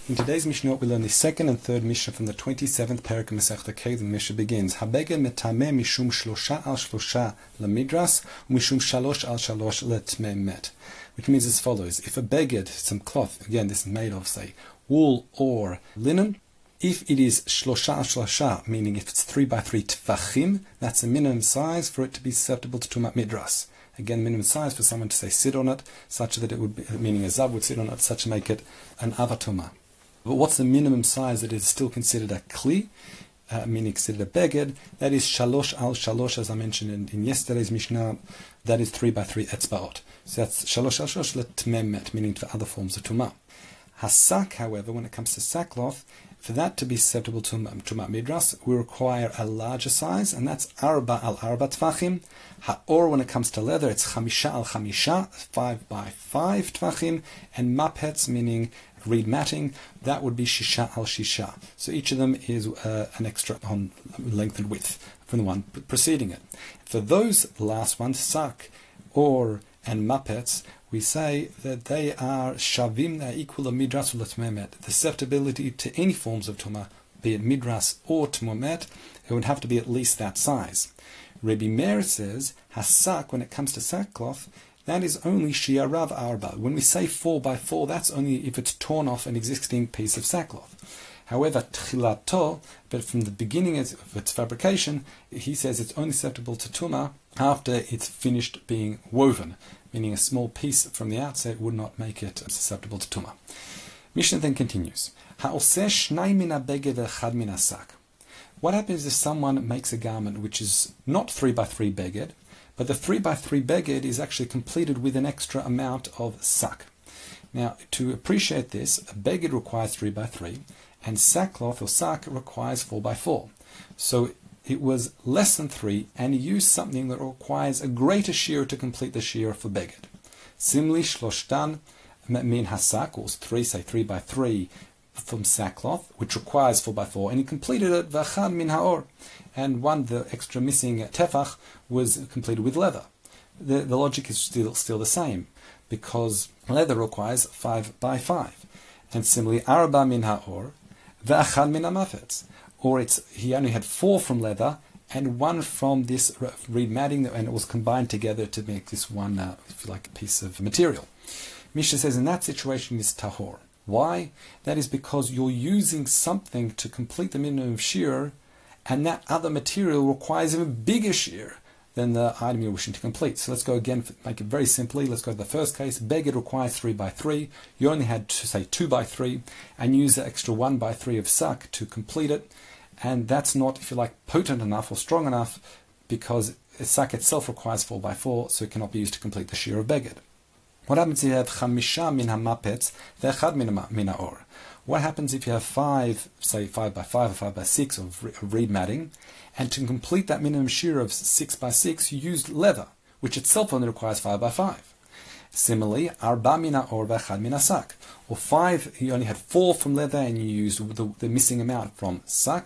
In today's Mishnah, we learn the second and third Mishnah from the 27th Perek Masechta Kelim. The Mishnah begins, Habeged metameh mishum shlosha al shlosha lemidras, mishum shalosh al shalosh letmeh met. Which means as follows: if a beged, some cloth, again this is made of, say, wool or linen, if it is shlosha al shlosha, meaning if it's 3 by 3 tvachim, that's the minimum size for it to be susceptible to tumat midras. Again, minimum size for someone to say sit on it, such that it would be, meaning a zav would sit on it, such to make it an avatuma. But what's the minimum size that is still considered a kli, meaning considered a beged? That is shalosh al shalosh, as I mentioned in yesterday's Mishnah. That is 3 by 3 etzbaot. So that's shalosh al shalosh letmemet, meaning for other forms of tumah. Hasak, however, when it comes to sackcloth, for that to be susceptible to tumat midras, we require a larger size, and that's arba al arba tvachim. Ha'or, when it comes to leather, it's chamisha al chamisha, 5 by 5 tvachim, and mapets, meaning reed matting, that would be shisha al shisha. So each of them is an extra on length and width from the one preceding it. For those last ones, sak, or, and mapets, we say that they are shavim, they are equal to midras or letmemet. The susceptibility to any forms of tumah, be it midras or tmomet, it would have to be at least that size. Rebbe Meir says, hasak, when it comes to sackcloth, that is only shiarav arba. When we say 4 by 4, that's only if it's torn off an existing piece of sackcloth. However, tchilato, but from the beginning of its fabrication, he says it's only susceptible to tumah after it's finished being woven, meaning a small piece from the outset would not make it susceptible to tumah. Mishnah then continues, ha'oseh shnai min habeged ve'echad min hasak. What happens if someone makes a garment which is not 3 by 3 beged, but the 3 by 3 beged is actually completed with an extra amount of sak? Now, to appreciate this, a beged requires 3 by 3, and sackcloth or sak requires 4 by 4. So it was less than 3, and he used something that requires a greater shear to complete the shear for beged. Similarly, shloshtan min hasak, or 3 by 3 from sackcloth, which requires 4 by 4, and he completed it v'achad min haor, and the extra missing tefach was completed with leather. The logic is still the same, because leather requires 5 by 5, and similarly arba min haor v'achad min hamafetz, or he only had 4 from leather and 1 from this reed matting, and it was combined together to make this one, if you like, a piece of material. Mishnah says in that situation is tahor. Why? That is because you're using something to complete the minimum of shear, and that other material requires even bigger shear than the item you're wishing to complete. So let's go again, make it very simply. Let's go to the first case. Beged requires 3 by 3. You only had to say 2 by 3, and use the extra 1 by 3 of sak to complete it. And that's not, if you like, potent enough or strong enough, because sak itself requires 4 by 4, so it cannot be used to complete the shear of beged. What happens if you have chamisha min hamapetz ve'echad min haor? What happens if you have 5, say 5 by 5 or 5 by 6 of reed matting, and to complete that minimum shear of 6 by 6, you used leather, which itself only requires 5 by 5. Similarly, arba min haor ve'echad min hasak, or 5, you only had 4 from leather, and you used the missing amount from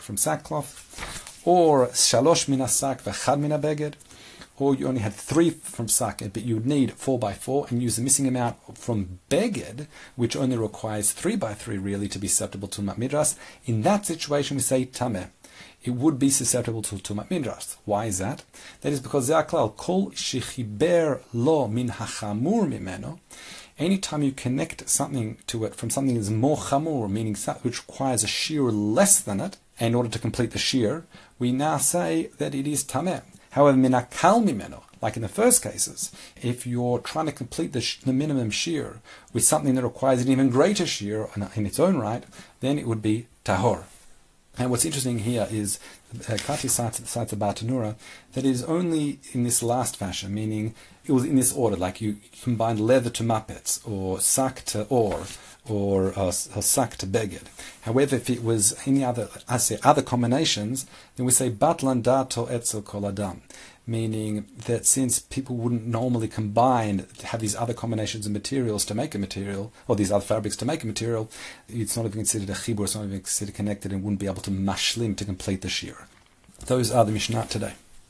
sackcloth, or shalosh min hasak ve'echad min habeged, or you only had 3 from sak, but you would need 4 by 4 and use the missing amount from beged, which only requires 3 by 3 really to be susceptible to tumat midras. In that situation, we say tameh. It would be susceptible to tumat midras. Why is that? That is because ze'aklal kol shechiber lo min hachamur mimeno. Anytime you connect something to it from something that is more chamur, meaning which requires a shear less than it, in order to complete the shear, we now say that it is tameh. However, minakal mimeno, like in the first cases, if you're trying to complete the minimum shear with something that requires an even greater shear in its own right, then it would be tahor. And what's interesting here is Kati cites the Bartanura that is only in this last fashion, meaning it was in this order, like you combined leather to mapets, or sak to or sak to beged. However, if it was any other combinations, then we say batlan dato etzel kol adam, meaning that since people wouldn't normally combine, have these other combinations of materials to make a material, or these other fabrics to make a material, it's not even considered a chibur, it's not even considered connected, and wouldn't be able to mashlim to complete the shear. Those are the Mishnah today.